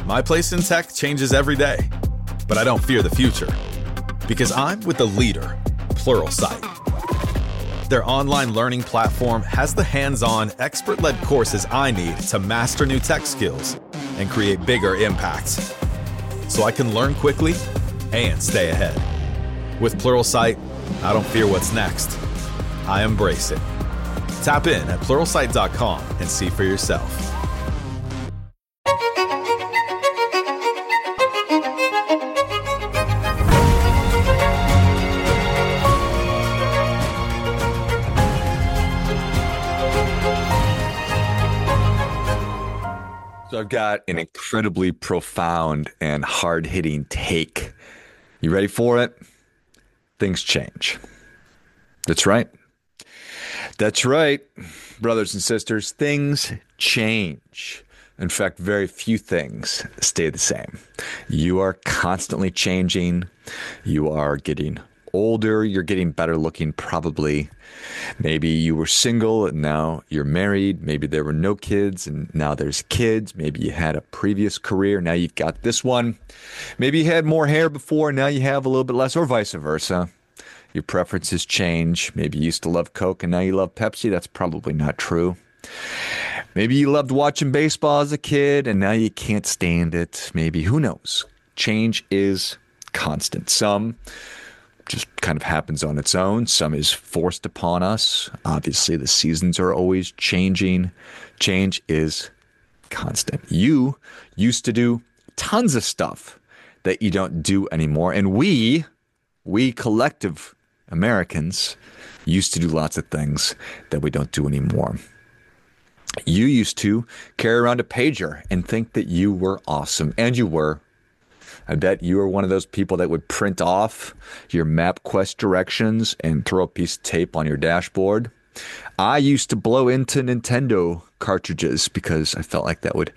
My place in tech changes every day, but I don't fear the future because I'm with the leader, Pluralsight. Their online learning platform has the hands-on, expert-led courses I need to master new tech skills and create bigger impacts, so I can learn quickly and stay ahead. With Pluralsight, I don't fear what's next. I embrace it. Tap in at Pluralsight.com and see for yourself. So I've got an incredibly profound and hard-hitting take. You ready for it? Things change. That's right. That's right, brothers and sisters. Things change. In fact, very few things stay the same. You are constantly changing. You are getting older. You're getting better looking, probably. Maybe you were single and now you're married. Maybe there were no kids and now there's kids. Maybe you had a previous career. Now you've got this one. Maybe you had more hair before. Now you have a little bit less, or vice versa. Your preferences change. Maybe you used to love Coke and now you love Pepsi. That's probably not true. Maybe you loved watching baseball as a kid and now you can't stand it. Maybe, who knows? Change is constant. Some just kind of happens on its own. Some is forced upon us. Obviously, the seasons are always changing. Change is constant. You used to do tons of stuff that you don't do anymore. And we collective Americans used to do lots of things that we don't do anymore. You used to carry around a pager and think that you were awesome. And you were. I bet you were one of those people that would print off your MapQuest directions and throw a piece of tape on your dashboard. I used to blow into Nintendo cartridges because I felt like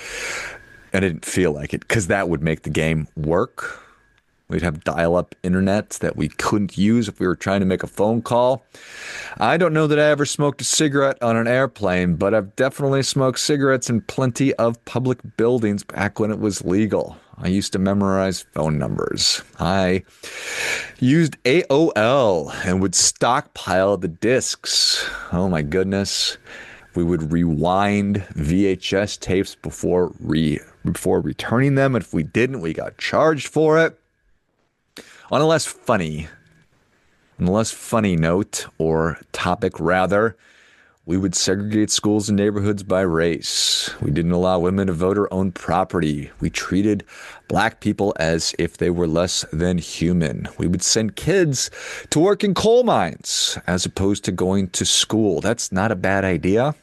I didn't feel like it, because that would make the game work. We'd have dial-up internet that we couldn't use if we were trying to make a phone call. I don't know that I ever smoked a cigarette on an airplane, but I've definitely smoked cigarettes in plenty of public buildings back when it was legal. I used to memorize phone numbers. I used AOL and would stockpile the discs. Oh my goodness. We would rewind VHS tapes before returning them. If we didn't, we got charged for it. On a less funny note, or topic rather, we would segregate schools and neighborhoods by race. We didn't allow women to vote or own property. We treated black people as if they were less than human. We would send kids to work in coal mines as opposed to going to school. That's not a bad idea.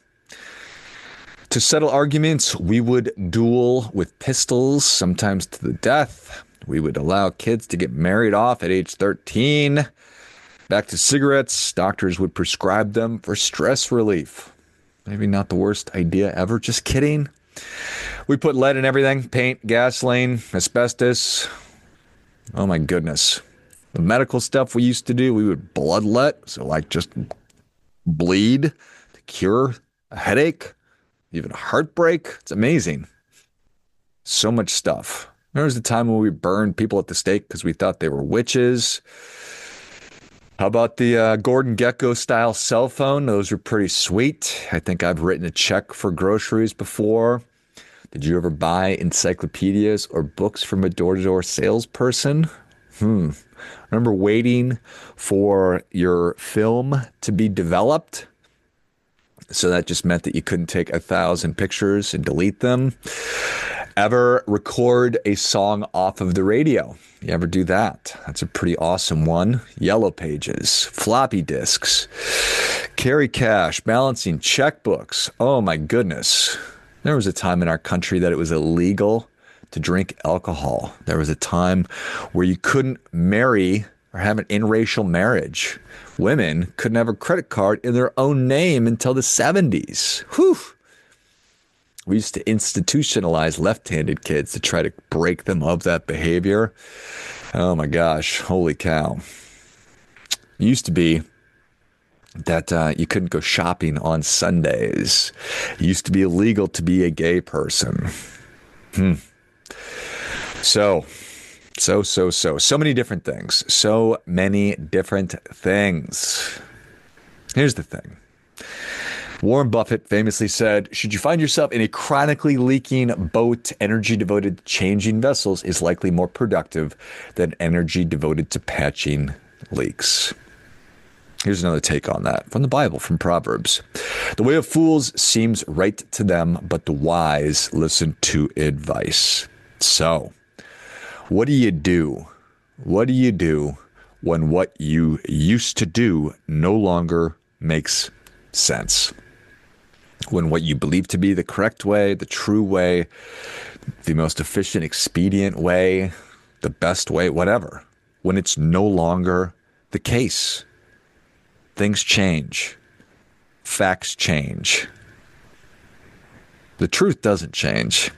To settle arguments, we would duel with pistols, sometimes to the death. We would allow kids to get married off at age 13. Back to cigarettes, doctors would prescribe them for stress relief. Maybe not the worst idea ever, just kidding. We put lead in everything: paint, gasoline, asbestos. Oh my goodness. The medical stuff we used to do, we would bloodlet, so like just bleed to cure a headache, even a heartbreak. It's amazing. So much stuff. There was a time when we burned people at the stake because we thought they were witches. How about the Gordon Gekko style cell phone? Those were pretty sweet. I think I've written a check for groceries before. Did you ever buy encyclopedias or books from a door-to-door salesperson? Remember waiting for your film to be developed? So that just meant that you couldn't take 1,000 pictures and delete them. Ever record a song off of the radio? You ever do that? That's a pretty awesome one. Yellow pages, floppy disks, carry cash, balancing checkbooks. Oh my goodness. There was a time in our country that it was illegal to drink alcohol. There was a time where you couldn't marry or have an interracial marriage. Women couldn't have a credit card in their own name until the 70s. Whew. We used to institutionalize left-handed kids to try to break them of that behavior. Oh my gosh, holy cow. It used to be that you couldn't go shopping on Sundays. It used to be illegal to be a gay person. So many different things. So many different things. Here's the thing. Warren Buffett famously said, should you find yourself in a chronically leaking boat, energy devoted to changing vessels is likely more productive than energy devoted to patching leaks. Here's another take on that from the Bible, from Proverbs. The way of fools seems right to them, but the wise listen to advice. So, what do you do? What do you do when what you used to do no longer makes sense? When what you believe to be the correct way, the true way, the most efficient, expedient way, the best way, whatever, when it's no longer the case. Things change. Facts change. The truth doesn't change.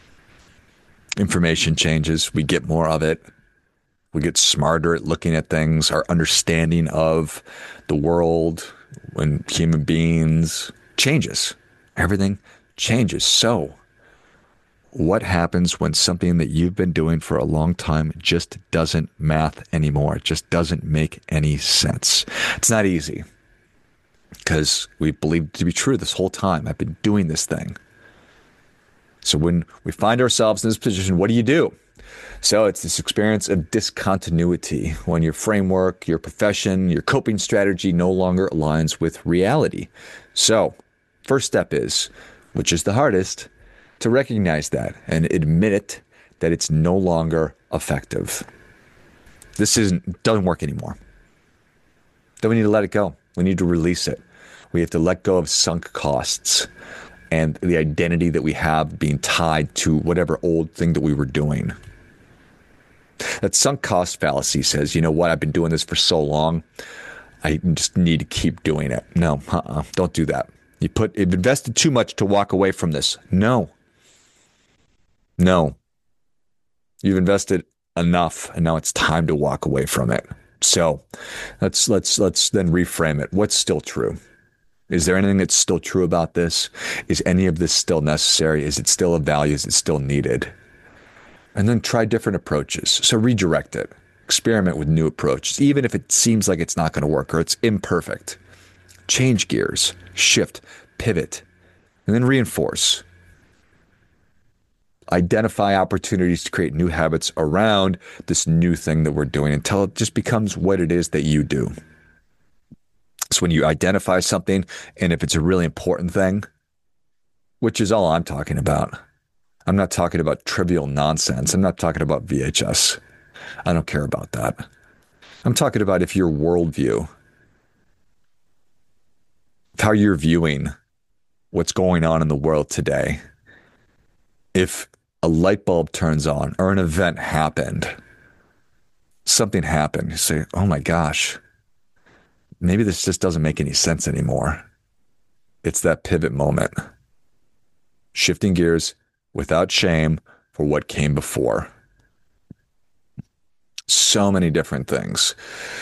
Information changes. We get more of it. We get smarter at looking at things. Our understanding of the world and human beings changes. Everything changes. So, what happens when something that you've been doing for a long time just doesn't math anymore? It just doesn't make any sense. It's not easy because we believed it to be true this whole time. I've been doing this thing. So when we find ourselves in this position, what do you do? So it's this experience of discontinuity when your framework, your profession, your coping strategy no longer aligns with reality. So first step is, which is the hardest, to recognize that and admit it, that it's no longer effective. This doesn't work anymore. Then we need to let it go. We need to release it. We have to let go of sunk costs and the identity that we have being tied to whatever old thing that we were doing. That sunk cost fallacy says, you know what, I've been doing this for so long, I just need to keep doing it. No, don't do that. You've invested too much to walk away from this. No. You've invested enough, and now it's time to walk away from it. So let's then reframe it. What's still true? Is there anything that's still true about this? Is any of this still necessary? Is it still of value? Is it still needed? And then try different approaches. So redirect it. Experiment with new approaches, even if it seems like it's not going to work or it's imperfect. Change gears, shift, pivot, and then reinforce. Identify opportunities to create new habits around this new thing that we're doing until it just becomes what it is that you do. So when you identify something, and if it's a really important thing, which is all I'm talking about, I'm not talking about trivial nonsense. I'm not talking about VHS. I don't care about that. I'm talking about if your worldview, how you're viewing what's going on in the world today, if a light bulb turns on or an event happened, something happened, you say, oh my gosh, maybe this just doesn't make any sense anymore. It's that pivot moment. Shifting gears without shame for what came before. So many different things.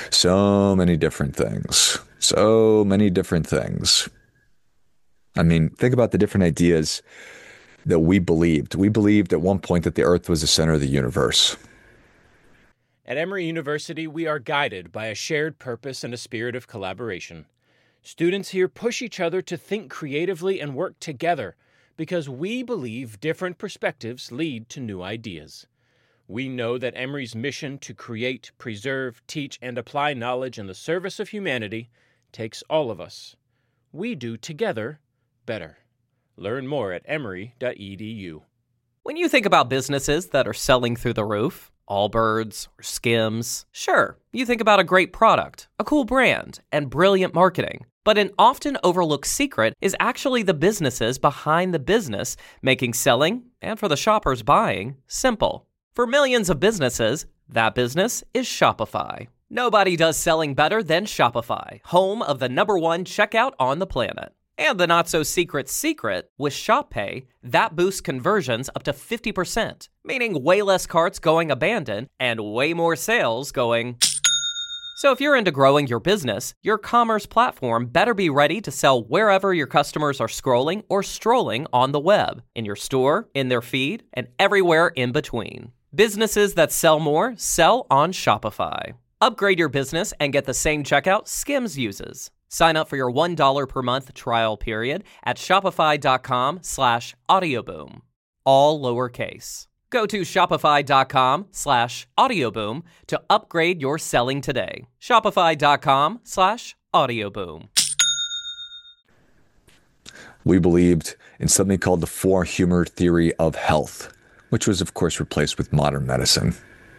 I mean, think about the different ideas that we believed. We believed at one point that the earth was the center of the universe. At Emory University, we are guided by a shared purpose and a spirit of collaboration. Students here push each other to think creatively and work together because we believe different perspectives lead to new ideas. We know that Emory's mission to create, preserve, teach, and apply knowledge in the service of humanity takes all of us. We do together better. Learn more at emory.edu. When you think about businesses that are selling through the roof, Allbirds or Skims, sure, you think about a great product, a cool brand, and brilliant marketing. But an often overlooked secret is actually the businesses behind the business, making selling, and for the shoppers buying, simple. For millions of businesses, that business is Shopify. Nobody does selling better than Shopify, home of the #1 checkout on the planet. And the not-so-secret secret, with Shop Pay, that boosts conversions up to 50%, meaning way less carts going abandoned and way more sales going... So if you're into growing your business, your commerce platform better be ready to sell wherever your customers are scrolling or strolling on the web, in your store, in their feed, and everywhere in between. Businesses that sell more sell on Shopify. Upgrade your business and get the same checkout Skims uses. Sign up for your $1 per month trial period at shopify.com/audioboom. All lowercase. Go to shopify.com/audioboom to upgrade your selling today. Shopify.com/audioboom. We believed in something called the four humor theory of health, which was, of course, replaced with modern medicine.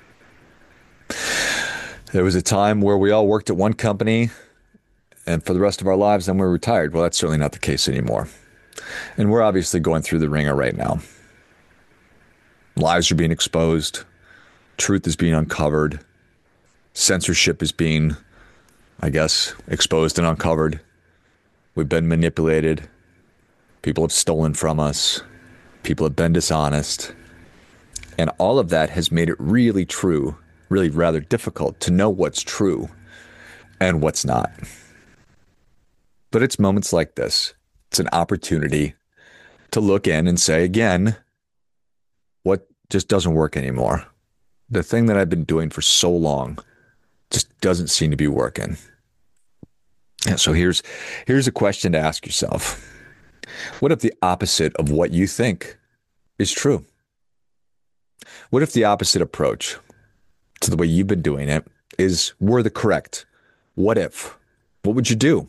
There was a time where we all worked at one company and for the rest of our lives, then we're retired. Well, that's certainly not the case anymore. And we're obviously going through the ringer right now. Lies are being exposed. Truth is being uncovered. Censorship is being, exposed and uncovered. We've been manipulated. People have stolen from us. People have been dishonest. And all of that has made it really rather difficult to know what's true and what's not. But it's moments like this. It's an opportunity to look in and say, again, what just doesn't work anymore. The thing that I've been doing for so long just doesn't seem to be working. And so here's a question to ask yourself. What if the opposite of what you think is true? What if the opposite approach to the way you've been doing it were the correct? What if? What would you do?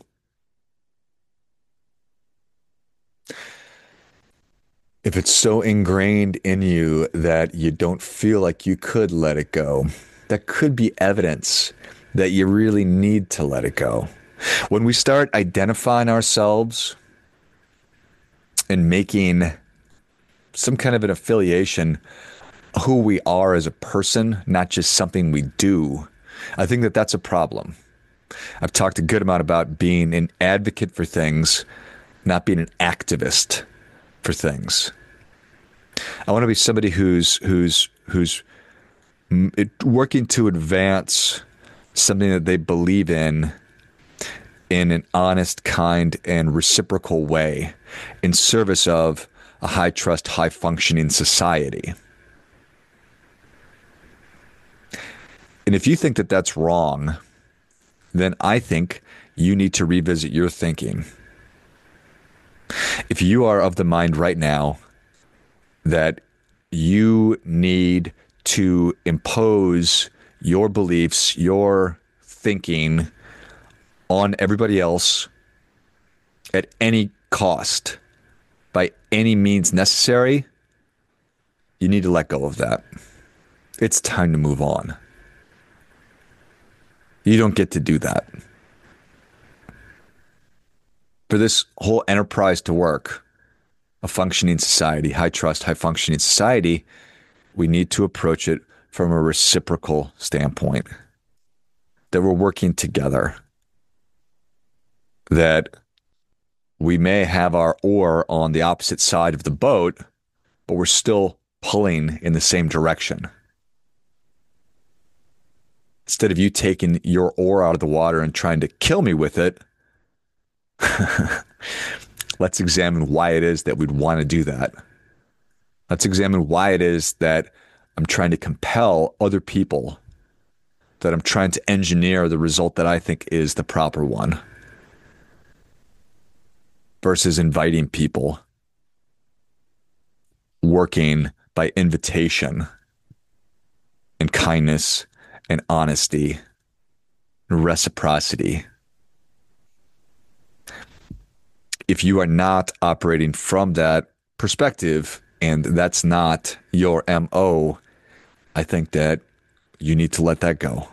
If it's so ingrained in you that you don't feel like you could let it go, that could be evidence that you really need to let it go. When we start identifying ourselves and making some kind of an affiliation, who we are as a person, not just something we do, I think that that's a problem. I've talked a good amount about being an advocate for things, not being an activist for things. I want to be somebody who's working to advance something that they believe in an honest, kind, and reciprocal way in service of a high trust, high functioning society. And if you think that that's wrong, then I think you need to revisit your thinking. If you are of the mind right now that you need to impose your beliefs, your thinking on everybody else at any cost, by any means necessary, you need to let go of that. It's time to move on. You don't get to do that. For this whole enterprise to work, a functioning society, high trust, high functioning society, we need to approach it from a reciprocal standpoint. That we're working together. That we may have our oar on the opposite side of the boat, but we're still pulling in the same direction. Instead of you taking your oar out of the water and trying to kill me with it, let's examine why it is that we'd want to do that. Let's examine why it is that I'm trying to compel other people, that I'm trying to engineer the result that I think is the proper one, versus inviting people, working by invitation and kindness and honesty and reciprocity. If you are not operating from that perspective and that's not your MO, I think that you need to let that go.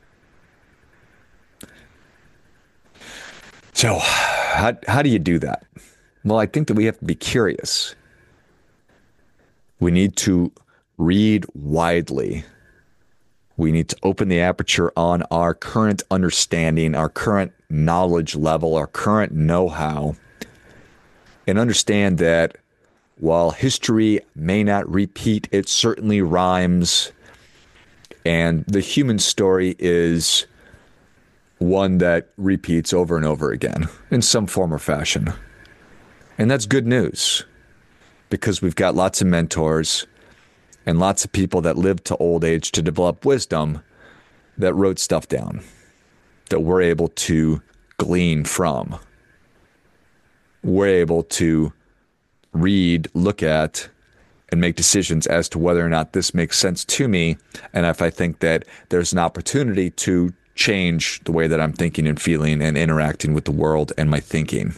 So how do you do that? Well, I think that we have to be curious. We need to read widely. We need to open the aperture on our current understanding, our current knowledge level, our current know-how, and understand that while history may not repeat, it certainly rhymes. And the human story is one that repeats over and over again in some form or fashion. And that's good news because we've got lots of mentors and lots of people that lived to old age to develop wisdom that wrote stuff down that we're able to glean from. We're able to read, look at, and make decisions as to whether or not this makes sense to me, and if I think that there's an opportunity to change the way that I'm thinking and feeling and interacting with the world and my thinking.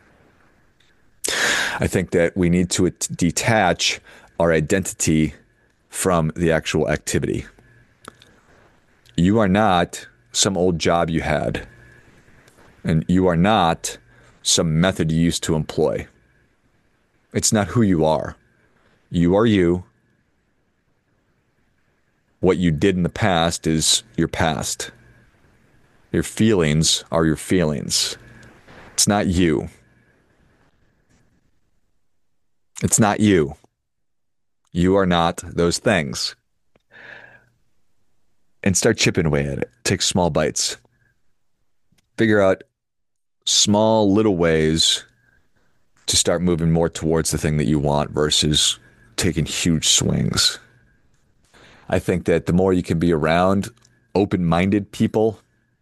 I think that we need to detach our identity from the actual activity. You are not some old job you had, and you are not some method you used to employ. It's not who you are. You are you. What you did in the past is your past. Your feelings are your feelings. It's not you. It's not you. You are not those things. And start chipping away at it. Take small bites. Figure out small little ways to start moving more towards the thing that you want versus taking huge swings. I think that the more you can be around open-minded people,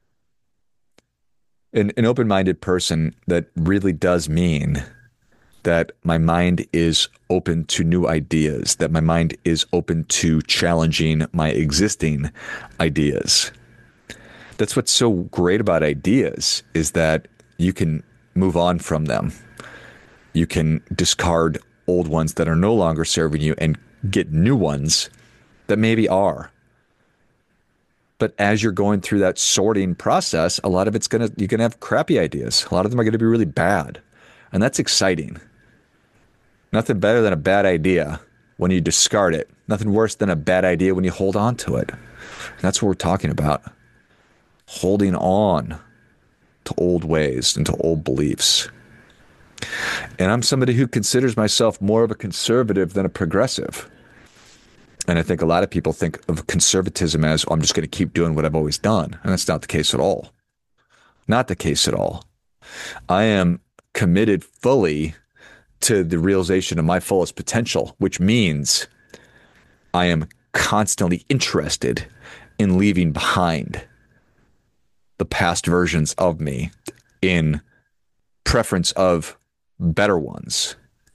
an open-minded person, that really does mean that my mind is open to new ideas, that my mind is open to challenging my existing ideas. That's what's so great about ideas, is that you can move on from them. You can discard old ones that are no longer serving you and get new ones that maybe are. But as you're going through that sorting process, a lot of you're going to have crappy ideas. A lot of them are going to be really bad. And that's exciting. Nothing better than a bad idea when you discard it. Nothing worse than a bad idea when you hold on to it. And that's what we're talking about. Holding on to old ways and to old beliefs. And I'm somebody who considers myself more of a conservative than a progressive. And I think a lot of people think of conservatism as, oh, I'm just going to keep doing what I've always done. And that's not the case at all. Not the case at all. I am committed fully to the realization of my fullest potential, which means I am constantly interested in leaving behind the past versions of me in preference of better ones.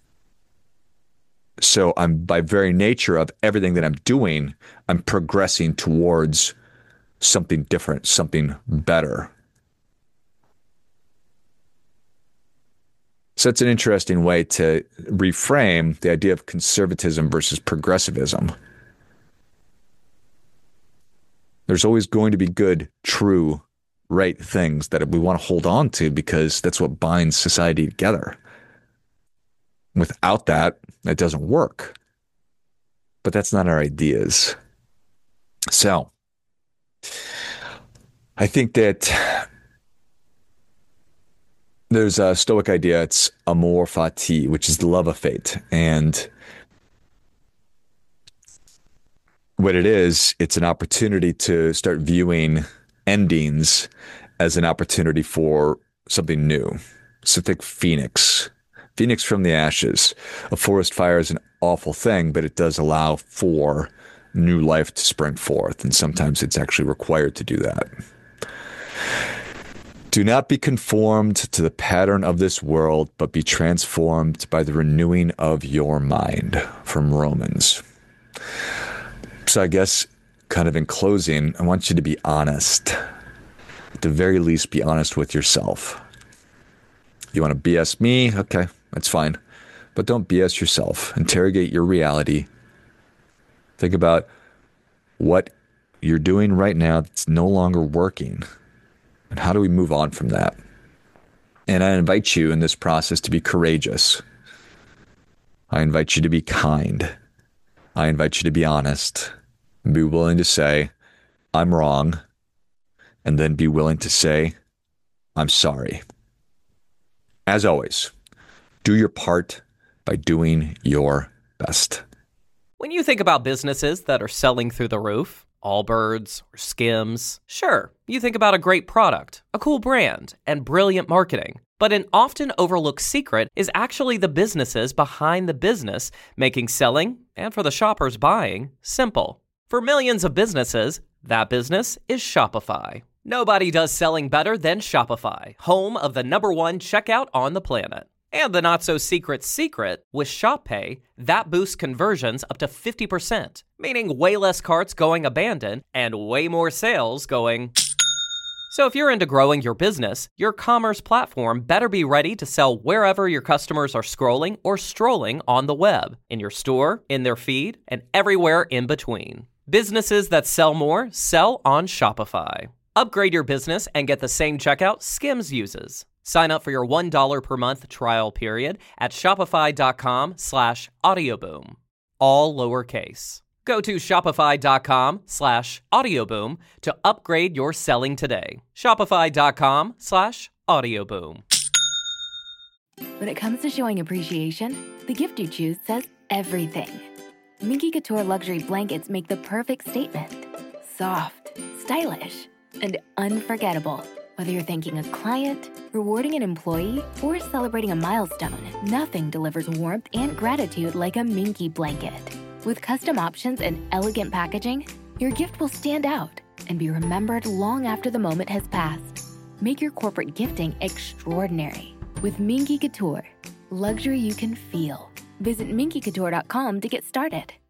So I'm, by very nature of everything that I'm doing, I'm progressing towards something different, something better. So it's an interesting way to reframe the idea of conservatism versus progressivism. There's always going to be good, true, right things that we want to hold on to because that's what binds society together. Without that, it doesn't work. But that's not our ideas. So I think that there's a Stoic idea, it's amor fati, which is the love of fate. And what it is, it's an opportunity to start viewing endings as an opportunity for something new. So think Phoenix from the ashes. A forest fire is an awful thing, but it does allow for new life to spring forth. And sometimes it's actually required to do that. Do not be conformed to the pattern of this world, but be transformed by the renewing of your mind, from Romans. So I guess kind of in closing, I want you to be honest. At the very least, be honest with yourself. You want to BS me? Okay, that's fine. But don't BS yourself. Interrogate your reality. Think about what you're doing right now that's no longer working. And how do we move on from that? And I invite you in this process to be courageous. I invite you to be kind. I invite you to be honest. And be willing to say, I'm wrong. And then be willing to say, I'm sorry. As always, do your part by doing your best. When you think about businesses that are selling through the roof, Allbirds, or Skims. Sure, you think about a great product, a cool brand, and brilliant marketing. But an often overlooked secret is actually the businesses behind the business, making selling, and for the shoppers buying, simple. For millions of businesses, that business is Shopify. Nobody does selling better than Shopify, home of the #1 checkout on the planet. And the not-so-secret secret, with Shop Pay, that boosts conversions up to 50%, meaning way less carts going abandoned and way more sales going... So if you're into growing your business, your commerce platform better be ready to sell wherever your customers are scrolling or strolling on the web, in your store, in their feed, and everywhere in between. Businesses that sell more sell on Shopify. Upgrade your business and get the same checkout Skims uses. Sign up for your $1 per month trial period at shopify.com/audioboom. All lowercase. Go to shopify.com/audioboom to upgrade your selling today. Shopify.com/audioboom. When it comes to showing appreciation, the gift you choose says everything. Minky Couture luxury blankets make the perfect statement. Soft, stylish, and unforgettable. Whether you're thanking a client, rewarding an employee, or celebrating a milestone, nothing delivers warmth and gratitude like a Minky blanket. With custom options and elegant packaging, your gift will stand out and be remembered long after the moment has passed. Make your corporate gifting extraordinary with Minky Couture. Luxury you can feel. Visit minkycouture.com to get started.